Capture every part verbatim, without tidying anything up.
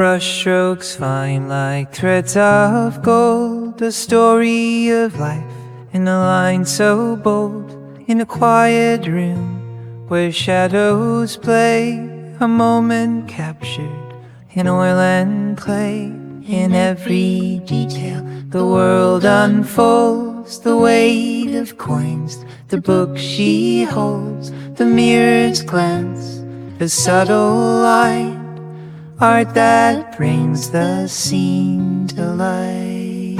Brushstrokes fine like threads of gold, the story of life in a line so bold. In a quiet room where shadows play, a moment captured in oil and clay. In every detail the world unfolds, the weight of coins, the book she holds, the mirror's glance, the subtle light, art that brings the scene to life.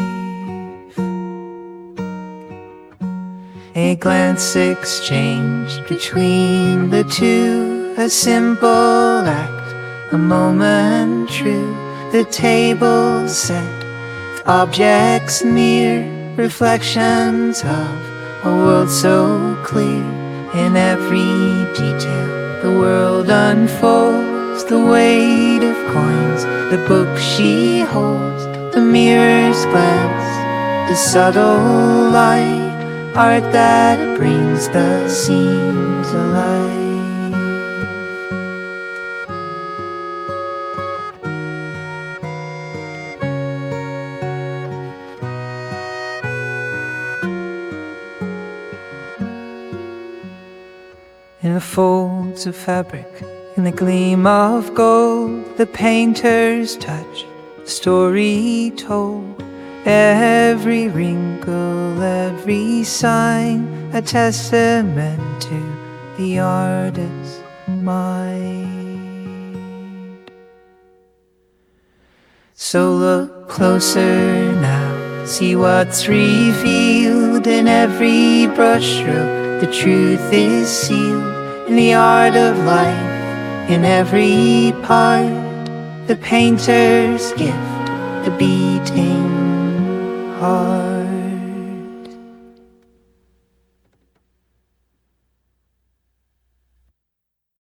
A glance exchanged between the two, a simple act, a moment true. The table set, objects near, reflections of a world so clear. In every detail the world unfolds, the weight of coins, the book she holds, the mirror's glance, the subtle light, art that brings the scene to life. In the folds of fabric, in the gleam of gold, the painter's touch, the story told. Every wrinkle, every sign, a testament to the artist's mind. So look closer now, see what's revealed in every brushstroke. The truth is sealed in the art of life, in every part. The painter's gift, the beating heart.